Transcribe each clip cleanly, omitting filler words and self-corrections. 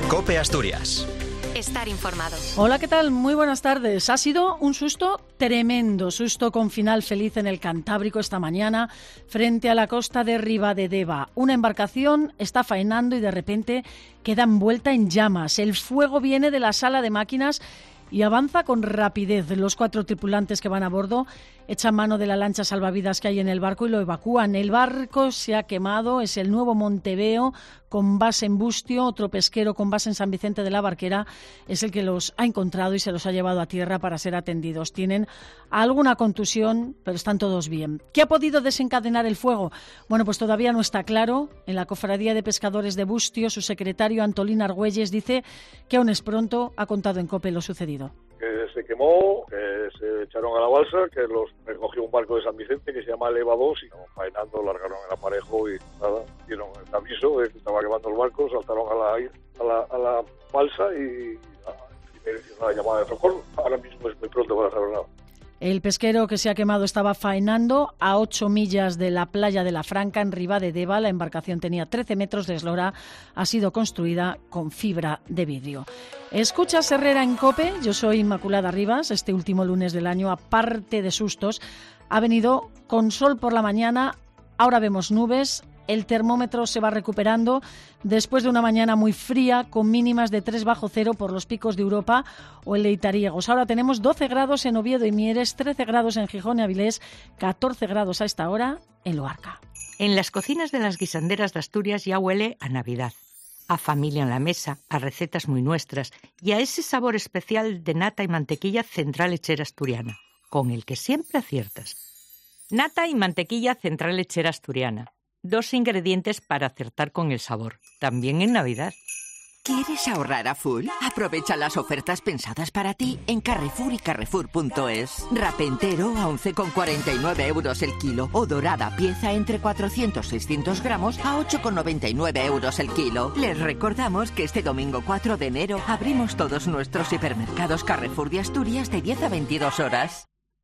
COPE Asturias. Estar informado. Hola, ¿qué tal? Muy buenas tardes. Ha sido un susto tremendo, susto con final feliz en el Cantábrico esta mañana frente a la costa de Ribadedeva. Una embarcación está faenando y de repente queda envuelta en llamas. El fuego viene de la sala de máquinas y avanza con rapidez. Los 4 tripulantes que van a bordo echan mano de la lancha salvavidas que hay en el barco y lo evacúan. El barco se ha quemado, es el Nuevo Monteveo con base en Bustio, otro pesquero con base en San Vicente de la Barquera es el que los ha encontrado y se los ha llevado a tierra para ser atendidos. Tienen alguna contusión, pero están todos bien. ¿Qué ha podido desencadenar el fuego? Bueno, pues todavía no está claro. En la Cofradía de Pescadores de Bustio, su secretario Antolín Argüelles dice que aún es pronto. Ha contado en COPE lo sucedido. Que se quemó, que se echaron a la balsa, que los recogió un barco de San Vicente que se llama Eleva 2 y faenando largaron el aparejo y nada, dieron el aviso de que estaba quemando el barco, saltaron a la balsa y me hicieron una llamada de socorro. Ahora mismo es muy pronto para saber nada. El pesquero que se ha quemado estaba faenando a 8 millas de la playa de La Franca, en Ribadedeva. La embarcación tenía 13 metros de eslora. Ha sido construida con fibra de vidrio. Escuchas Herrera en COPE. Yo soy Inmaculada Rivas. Este último lunes del año, aparte de sustos, ha venido con sol por la mañana. Ahora vemos nubes. El termómetro se va recuperando después de una mañana muy fría, con mínimas de 3 bajo cero por los picos de Europa o en Leitariegos. Ahora tenemos 12 grados en Oviedo y Mieres, 13 grados en Gijón y Avilés, 14 grados a esta hora en Luarca. En las cocinas de las guisanderas de Asturias ya huele a Navidad, a familia en la mesa, a recetas muy nuestras y a ese sabor especial de nata y mantequilla Central Lechera Asturiana, con el que siempre aciertas. Nata y mantequilla Central Lechera Asturiana. 2 ingredientes para acertar con el sabor, también en Navidad. ¿Quieres ahorrar a full? Aprovecha las ofertas pensadas para ti en Carrefour y Carrefour.es. Rap entero a 11,49 euros el kilo o dorada pieza entre 400-600 gramos a 8,99 euros el kilo. Les recordamos que este domingo 4 de enero abrimos todos nuestros hipermercados Carrefour de Asturias de 10 a 22 horas.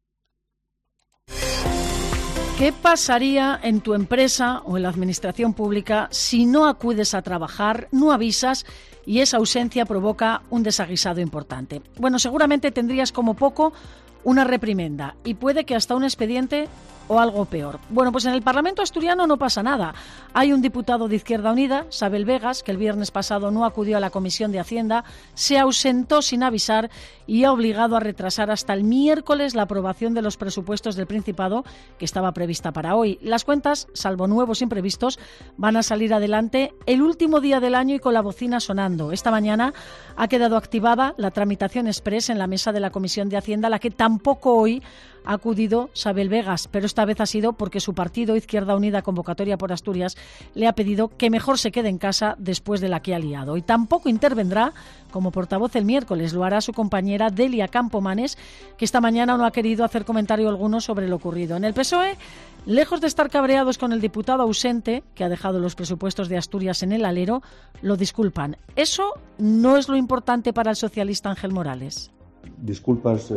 ¿Qué pasaría en tu empresa o en la administración pública si no acudes a trabajar, no avisas y esa ausencia provoca un desaguisado importante? Bueno, seguramente tendrías como poco una reprimenda y puede que hasta un expediente o algo peor. Bueno, pues en el Parlamento asturiano no pasa nada. Hay un diputado de Izquierda Unida, Sabel Vegas, que el viernes pasado no acudió a la Comisión de Hacienda, se ausentó sin avisar y ha obligado a retrasar hasta el miércoles la aprobación de los presupuestos del Principado, que estaba prevista para hoy. Las cuentas, salvo nuevos imprevistos, van a salir adelante el último día del año y con la bocina sonando. Esta mañana ha quedado activada la tramitación express en la mesa de la Comisión de Hacienda, a la que tampoco hoy ha acudido Sabel Vegas, pero esta vez ha sido porque su partido, Izquierda Unida Convocatoria por Asturias, le ha pedido que mejor se quede en casa después de la que ha liado. Y tampoco intervendrá como portavoz el miércoles, lo hará su compañera Delia Campomanes, que esta mañana no ha querido hacer comentario alguno sobre lo ocurrido. En el PSOE, lejos de estar cabreados con el diputado ausente, que ha dejado los presupuestos de Asturias en el alero, lo disculpan. Eso no es lo importante para el socialista Ángel Morales. Disculpas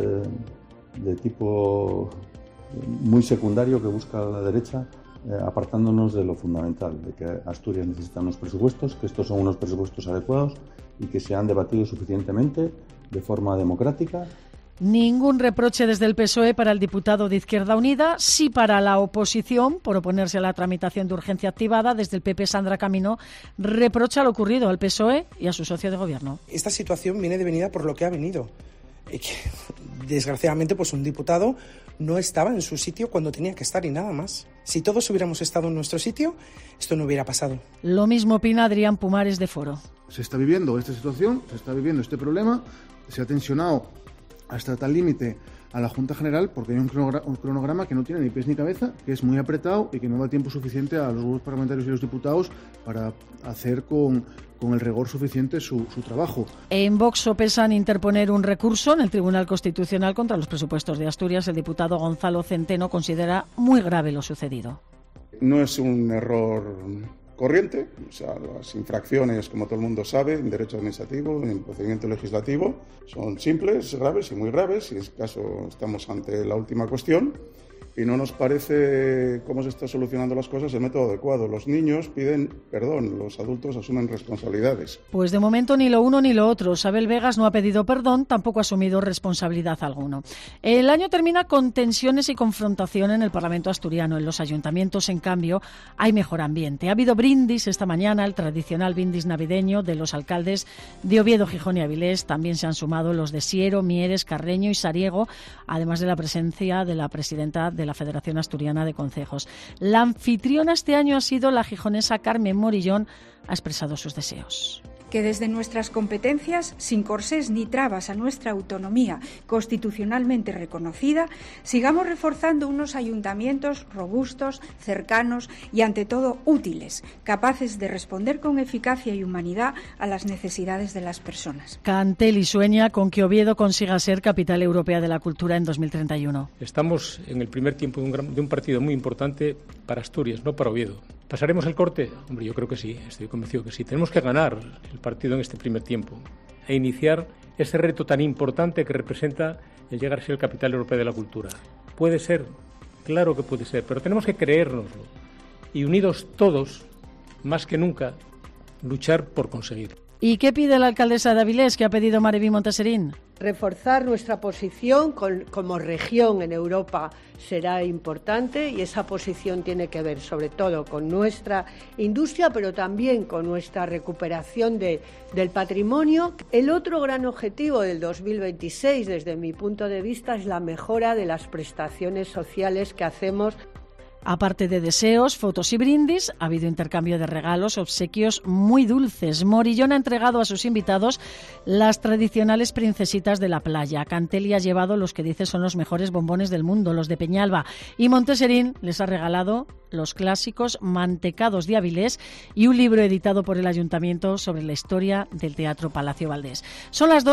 de tipo muy secundario que busca la derecha, apartándonos de lo fundamental, de que Asturias necesita unos presupuestos, que estos son unos presupuestos adecuados y que se han debatido suficientemente de forma democrática. Ningún reproche desde el PSOE para el diputado de Izquierda Unida, sí para la oposición por oponerse a la tramitación de urgencia activada. Desde el PP, Sandra Camino reprocha lo ocurrido al PSOE y a su socio de gobierno. Esta situación viene devenida por lo que ha venido. Desgraciadamente, pues un diputado no estaba en su sitio cuando tenía que estar y nada más. Si todos hubiéramos estado en nuestro sitio, esto no hubiera pasado. Lo mismo opina Adrián Pumares de Foro. Se está viviendo esta situación, se está viviendo este problema, se ha tensionado hasta tal límite a la Junta General porque hay un cronograma que no tiene ni pies ni cabeza, que es muy apretado y que no da tiempo suficiente a los grupos parlamentarios y los diputados para hacer con el rigor suficiente su trabajo. En Vox sopesan interponer un recurso en el Tribunal Constitucional contra los presupuestos de Asturias. El diputado Gonzalo Centeno considera muy grave lo sucedido. No es un error corriente, o sea, las infracciones, como todo el mundo sabe, en derecho administrativo, en procedimiento legislativo, son simples, graves y muy graves, y en este caso estamos ante la última cuestión, y no nos parece cómo se están solucionando las cosas el método adecuado. Los niños piden perdón, los adultos asumen responsabilidades. Pues de momento ni lo uno ni lo otro. Sabel Vegas no ha pedido perdón, tampoco ha asumido responsabilidad alguno. El año termina con tensiones y confrontación en el Parlamento asturiano. En los ayuntamientos, en cambio, hay mejor ambiente. Ha habido brindis esta mañana, el tradicional brindis navideño de los alcaldes de Oviedo, Gijón y Avilés. También se han sumado los de Siero, Mieres, Carreño y Sariego, además de la presencia de la presidenta de la Federación Asturiana de Concejos. La anfitriona este año ha sido la gijonesa Carmen Morillón. Ha expresado sus deseos. Que desde nuestras competencias, sin corsés ni trabas a nuestra autonomía constitucionalmente reconocida, sigamos reforzando unos ayuntamientos robustos, cercanos y, ante todo, útiles, capaces de responder con eficacia y humanidad a las necesidades de las personas. Cantelli sueña con que Oviedo consiga ser capital europea de la cultura en 2031. Estamos en el primer tiempo de un partido muy importante para Asturias, no para Oviedo. ¿Pasaremos el corte? Hombre, yo creo que sí, estoy convencido que sí. Tenemos que ganar el partido en este primer tiempo e iniciar ese reto tan importante que representa el llegar a ser el capital europea de la cultura. Puede ser, claro que puede ser, pero tenemos que creérnoslo y unidos todos, más que nunca, luchar por conseguir. ¿Y qué pide la alcaldesa de Avilés, que ha pedido Mariví Monteserín? Reforzar nuestra posición como región en Europa será importante, y esa posición tiene que ver sobre todo con nuestra industria, pero también con nuestra recuperación del patrimonio. El otro gran objetivo del 2026, desde mi punto de vista, es la mejora de las prestaciones sociales que hacemos. Aparte de deseos, fotos y brindis, ha habido intercambio de regalos, obsequios muy dulces. Morillón ha entregado a sus invitados las tradicionales princesitas de la playa. Cantelli ha llevado los que dice son los mejores bombones del mundo, los de Peñalba. Y Monteserín les ha regalado los clásicos mantecados de Avilés y un libro editado por el Ayuntamiento sobre la historia del Teatro Palacio Valdés. Son las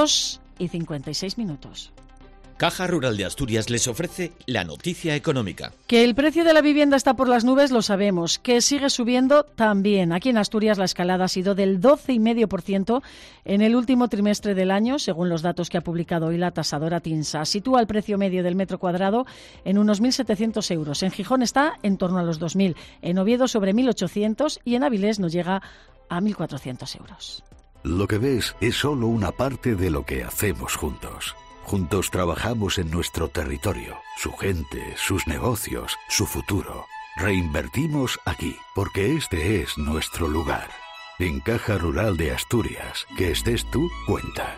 2:56. Caja Rural de Asturias les ofrece la noticia económica. Que el precio de la vivienda está por las nubes lo sabemos, que sigue subiendo también. Aquí en Asturias la escalada ha sido del 12,5% en el último trimestre del año, según los datos que ha publicado hoy la tasadora TINSA. Sitúa el precio medio del metro cuadrado en unos 1.700 euros. En Gijón está en torno a los 2.000, en Oviedo sobre 1.800 y en Avilés no llega a 1.400 euros. Lo que ves es solo una parte de lo que hacemos juntos. Juntos trabajamos en nuestro territorio, su gente, sus negocios, su futuro. Reinvertimos aquí, porque este es nuestro lugar. En Caja Rural de Asturias, que estés tú, cuenta.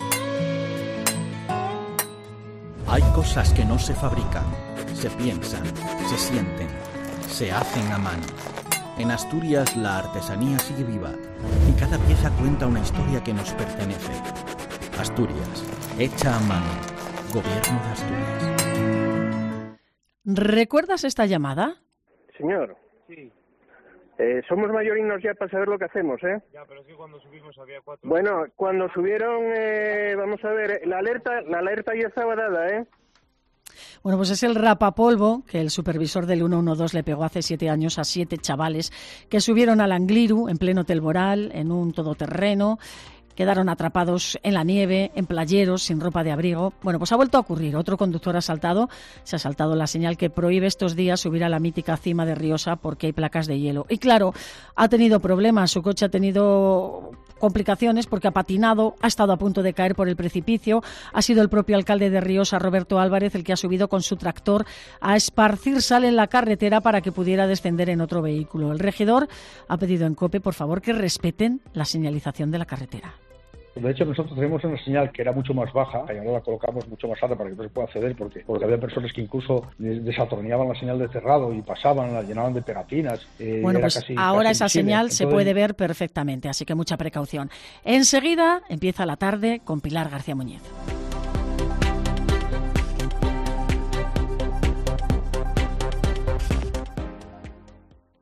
Hay cosas que no se fabrican, se piensan, se sienten, se hacen a mano. En Asturias la artesanía sigue viva y cada pieza cuenta una historia que nos pertenece. Asturias, hecha a mano. Gobierno de Asturias. ¿Recuerdas esta llamada? Señor. Sí. Somos mayorinos ya para saber lo que hacemos, ¿eh? Ya, pero es que cuando subimos había 4... Bueno, cuando subieron, vamos a ver, la alerta ya estaba dada, ¿eh? Bueno, pues es el rapapolvo que el supervisor del 112 le pegó hace 7 años a 7 chavales que subieron al Angliru en pleno Telmoral, en un todoterreno. Quedaron atrapados en la nieve, en playeros, sin ropa de abrigo. Bueno, pues ha vuelto a ocurrir. Otro conductor se ha saltado la señal que prohíbe estos días subir a la mítica cima de Riosa porque hay placas de hielo. Y claro, ha tenido problemas. Su coche ha tenido complicaciones porque ha patinado, ha estado a punto de caer por el precipicio. Ha sido el propio alcalde de Riosa, Roberto Álvarez, el que ha subido con su tractor a esparcir sal en la carretera para que pudiera descender en otro vehículo. El regidor ha pedido en COPE, por favor, que respeten la señalización de la carretera. De hecho, nosotros tenemos una señal que era mucho más baja y ahora la colocamos mucho más alta para que no se pueda acceder porque había personas que incluso desatornillaban la señal de cerrado y pasaban, la llenaban de pegatinas. Bueno, pues ahora esa señal se puede ver perfectamente, así que mucha precaución. Enseguida empieza la tarde con Pilar García Muñiz.